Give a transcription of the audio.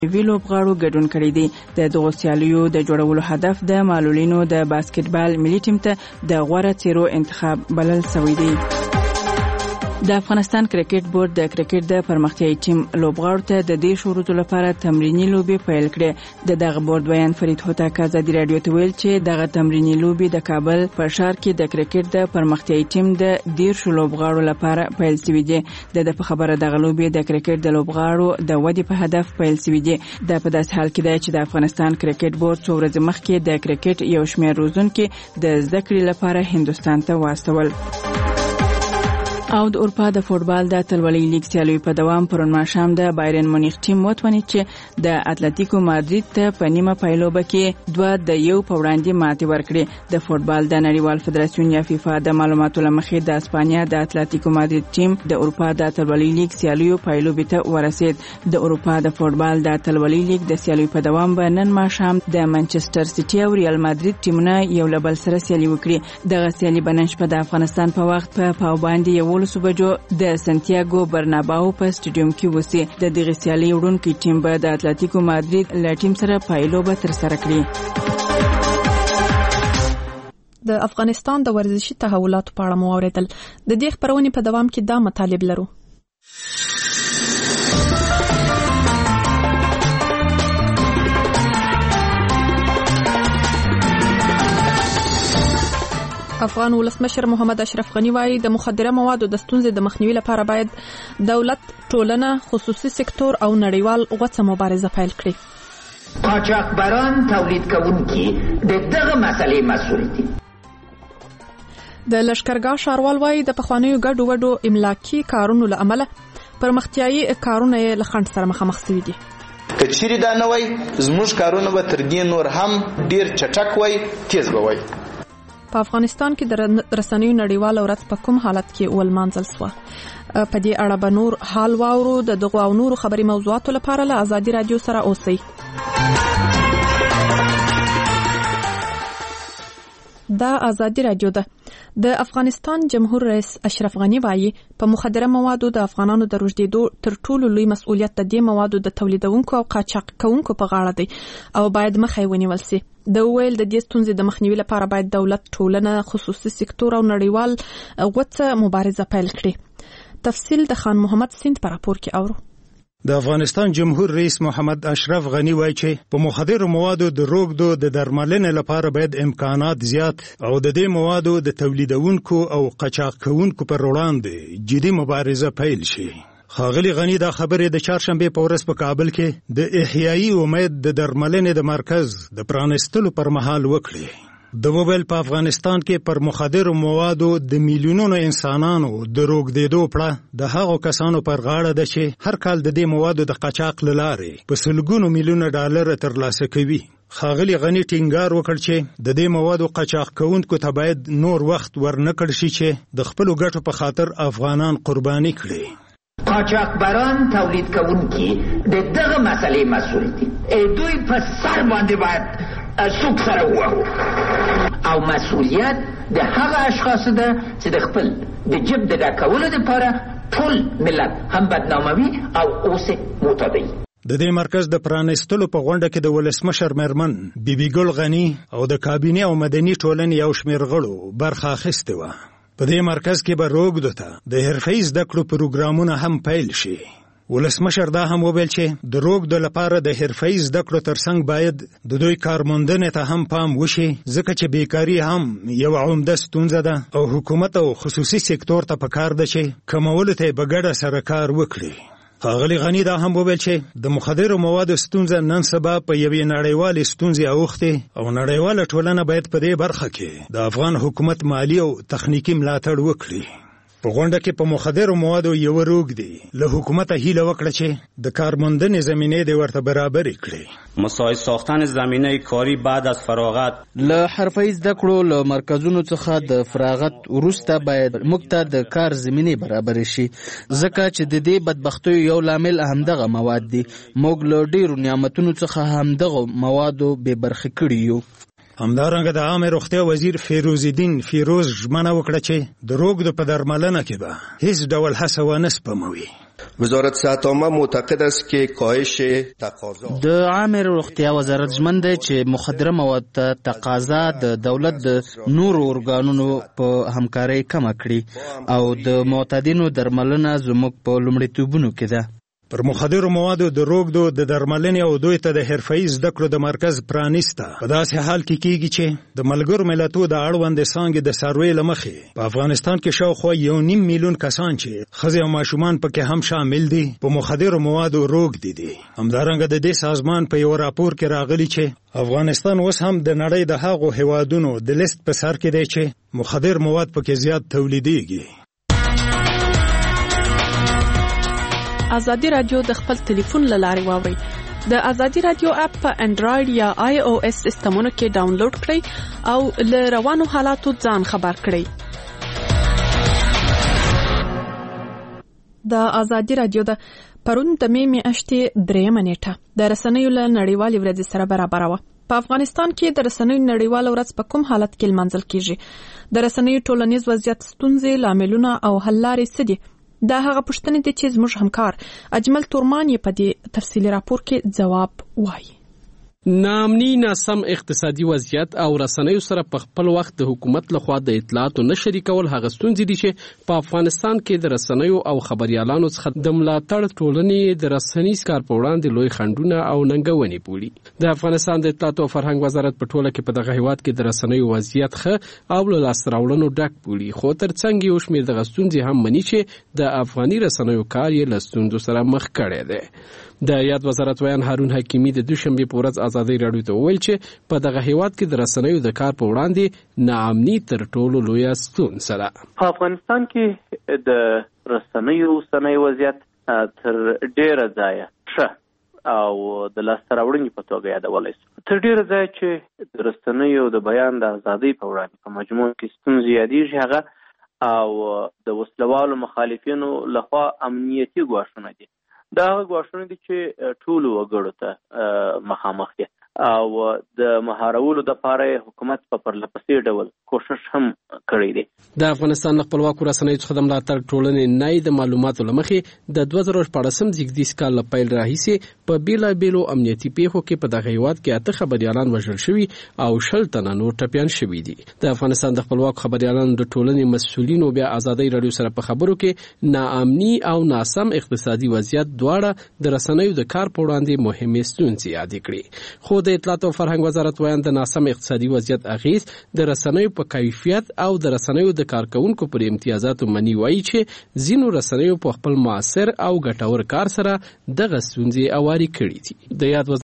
وی لوبغاړو ګډون کړی دی. د دغو سیالیو د جوړولو هدف د معلولینو د باسکټبال ملي ټیم ته د غوره څیرو انتخاب بلل شوی دی. د افغانستان کرکټ بورډ د کرکټ د پرمختیايي ټیم لوبغاړو ته د دې شروطو لپاره تمرینی لوبي پیل کړې. دغه بورډ بیان فرید هوتک ازادي رادیو ته ویل چې دغه تمرینی لوبي د کابل په ښار کې د کرکټ د پرمختیايي ټیم د 13 لوبغاړو لپاره پیل شوی دی. د په خبره دغه لوبي د کرکټ د لوبغاړو د ودې په هدف پیل شوی دی. د په داس حال کې دی چې د افغانستان کرکټ بورډ څو ورځې مخکې د کرکټ یو شمېر روزونکو د زده کړې لپاره هندستان ته واستول. او د اروپا د فوتبال د اتلولۍ لیګ سیالیو په دوام پرون ماښام د بایرن مونیخ ټیم وتوانید چې د اتلتیکو مادرید ته په نیمه پایلوبه کې 2-1 په وړاندې ماتې ورکړې. د فوتبال د نړیوال فدراسیون یا فیفا د معلوماتو لمخې د اسپانیا د اتلتیکو مادرید ټیم د اروپا د اتلولۍ لیګ سیالیو پایلوبې ته ورسید. د اروپا د فوتبال د اتلولۍ لیګ د سیالیو په دوام به نن ماښام د منچستر سیټي او ریال مادرید ټیمونه یو له بل سره سیالي وکړي. دغه سیالي به نن شپه د افغانستان په وخت په پاوباندې بجو د سنتیاګو برناباو په سټیډیوم کې وسی. د دغه سیالي وړونکي ټیم به د اتلتیکو مادرید له ټیم سره پایلوبه تر سره کړي. د افغانستان د ورزشي تحولاتو په اړه مو اوریدل. د دې خبرونې په دوام کې دا مطالب لرو. افغان ولسمشر محمد اشرف غنی وایي د مخدره موادو د ستونزې د مخنیوي لپاره باید دولت، ټولنه، خصوصي سکتور او نړیوال غوڅه مبارزه پیل کړي. قاچاقبران تولید کوونکي د دغه مسلې مسؤل دي. د لشکرګاه ښاروال وایي د پخوانیو ګډو وډو املاکي کارونو له امله پرمختیايي کارونه یې له خنډ سره مخامخ شوي دي. که چیرې دا نه وای زموږ کارونه به تر دې نور هم ډیر چټک وای، تیز به وای. په افغانستان کې د رسنیو نړیواله ورځ په کوم حالت کې ولمانځل شوه؟ په دې اړه به نور حال واورو. د دغو او نورو خبري موضوعاتو لپاره له ازادي رادیو سره اوسئ. دا ازادي رادیو ده. د افغانستان جمهور رئیس اشرف غنی وایي په مخدره موادو د افغانانو د رژدېدو تر ټولو لوی مسؤلیت د دې موادو د تولیدونکو او قاچاق کوونکو په غاړه دی او باید مخه یې ونیول شي. د ویل د دې ستونزې د مخنیوي لپاره باید دولت، ټولنه، خصوصي سکتور او نړیوال غوڅه مبارزه پیل کړي. تفصیل د خان محمد سیند په راپور کې اورو. د افغانستان جمهور رئیس محمد اشرف غنی وایي چې په مخدرو موادو د روغدو د درملنې لپاره باید امکانات زیات او د دې موادو د تولیدونکو او قاچاق کوونکو پر وړاندې جدي مبارزه پیل شي. ښاغلي غنی دا خبرې د چهارشنبې په ورځ په کابل کې د احیایي امید د درملنې د مرکز د پرانستلو پر مهال وکړي. د موبایل په افغانستان کې پر مخدرو موادو د میلیونونو انسانانو د روغدېدو پړه د هغو کسانو پر غاړه ده چې هر کال د دې موادو د قاچاق له لارې په سلګونو میلیونه ډالر ترلاسه کوي. ښاغلي غنی ټینګار وکړ چې د دې موادو قاچاق کوونکو ته باید نور وخت ورنکړ شي چې د خپلو ګټو په خاطر افغانان قرباني کړي. قاچاقبران تولید کوونکي د دغه مسلې مسؤل دي. دوی په سر باندې باید سوک سره ووهو او مسؤلیت د هغه اشخاصو ده چې د خپل د جیب د ډکولو دپاره ټول ملت هم بدناموي او اوس معتادوي. د دې مرکز د پرانستلو په غونډه کې د ولسمشر میرمن بیبي ګل غنی او د کابینې او مدني ټولنې یو شمېر غړو برخه اخیستې وه. په دې مرکز کې به روغدو ته د حرفه‌ایي زده کړو پروګرامونه هم پیل شي. ولسمشر دا هم وویل چې د روغدو لپاره د حرفه‌ایي زده کړو ترڅنګ باید د دوی کارموندنې ته هم پام وشي، ځکه چې بیکاري هم یو عمده ستونزه ده او حکومت او خصوصي سکتور ته پکار ده چې کمولو ته په ګډه سره کار وکړي. ښاغلي غنی دا هم وویل چې د مخدرو موادو ستونزه نن سبا په یوې نړیوالې ستونزې اوښتې او نړیواله ټولنه باید په دې برخه کې د افغان حکومت مالی او تخنیکي ملاتړ وکړي. په غونډه کې په مخدرو موادو یو روغدي له حکومت هیله وکړه چې د کارموندنې زمینه دې ورته برابر کړي. مساعد ساختن زمینه کاری بعد از فراغت له حرفه‌ایي زده کړو له مرکزونو څخه د فراغت وروسته باید موږ ته د کار زمینه برابر شي، ځکه چې د دې بدبختیو یو لامل همدغه مواد دي. موږ له ډیرو نعمتونو څخه همدغه موادو بې برخې کړي یو. همدارنګه د عامه روغتیا وزیر فیروز الدین فیروز ژمنه وکړه چې د روغدو په درملنه کې به هیڅ ډول هڅه ونه سپموي. وزارت صحت عامه معتقد است که کاهش تقاضا د عامه روغتیا وزارت ژمن دی چې مخدره مواد ته تقاضا د دولت د نورو ارګانونو په همکارۍ کمه کړي او د معتادینو درملنه زموږ په لومړیتوبونو کې ده. پر مخدرو موادو د روغدو د درملنې او دوی ته د حرفه‌ای زده کړو د مرکز پرانیسته په داسې حال کې کیږي چې د ملګرو ملتونو د اړوند څانګې د سروې لمخې په افغانستان کې شاوخوا 1.5 میلیون کسان چې ښځې او ماشومان پکې هم شامل دي په مخدرو موادو روغدي دي. همدارنګه د دې سازمان په یو راپور کې راغلي چې افغانستان اوس هم د نړۍ د هغو هیوادونو د لیست په سر کې دی چې مخدر مواد پکې زیات تولیدېږي. ازادي رادیو د خپل ټلیفون له لارې واورئ. د ازادي رادیو اپ په انډراید یا آی او اس سیسټمونو کې ډاونلوډ کړئ او له روانو حالاتو ځان خبر کړئ. د ازادي رادیو د پرون د می میاشتې 3 نیټه د رسنیو له نړیوالې ورځې سره برابر و. په افغانستان کې د رسنیو نړیواله ورځ په کوم حالت کې لمانځل کیږي؟ د رسنیو ټولنیز وضعیت، ستونزې، لاملونه او حل لارې څه دي؟ دا هغه پوښتنې دي چې زموږ همکار اجمل تورمان یې په دې تفصیلي راپور کې جواب وایي. ناامني، ناسم اقتصادي وضعیت او رسنیو سره په خپل وخت د حکومت لخوا د اطلاعاتو نه شریکول هغه ستونزې دي چې په افغانستان کې د رسنیو او خبريالانو څخه د ملاتړ ټولنې د رسنیز کار په وړاندې لوی خنډونه او ننګونې بولي. د افغانستان د اطلاعات او فرهنګ وزارت په ټوله کې په دغه هیواد کې د رسنیو وضعیت ښه او له لاسته راوړنو ډک بولي، خو ترڅنګ یو شمېر دغه ستونزې هم مني چې د افغاني رسنیو کار یې له ستونزو سره مخ کړی دی. د یاد وزارت ویان هارون حکیمی د دوشنبه په ورځ ازادي راډیو ته وویل چې په دغه هیواد کې د رسنیو د کار په وړاندې ناامني تر ټولو لویه ستونزه ده. په افغانستان کې د رسنیو اوسنی وضعیت تر ډیره ځایه ښه او د لاسته راوړنې په توګه یادولی شو. تر ډیره ځایه چې د رسنیو د بیان د ازادۍ په وړاندې په مجموع کې ستونزې یادېږي هغه او د وسلوالو مخالفینو لخوا امنیتي ګواښونه دي. دا هغه ګواښونه دي چې ټولو وګړو ته مخامخ دي او د مهارولو دپاره حکومت په پرلپسې ډول کوشش هم کړی دی. د افغانستان خپلواکو رسنیو څخه د ملاتړ ټولنې نای د معلوماتو له مخې د 2014 زیږدیز کال له پیل راهیسې په بیلابیلو امنیتي پیښو کې په دغه هیواد کې 8 خبريالان وژل شوي او 10 تنه نور ټپیان شوي دي. د افغانستان د خپلواکو خبريالانو د ټولنې مسؤلینو بیا ازادي راډیو سره په خبرو کې ناامني او ناسم اقتصادي وضعیت دواړه د رسنیو د کار په وړاندې مهمې ستونزې یادې کړې. خو د اطلاعات او فرهنګ وزارت ویان د ناسم اقتصادي وضعیت اغیز د رسنیو په کیفیت او د رسنیو د کارکونکو پر امتیازاتو منی وایي چې ځینو رسنیو په خپل معاصر او ګټور کار سره دغه ستونزې اواري کړې دي. د یاد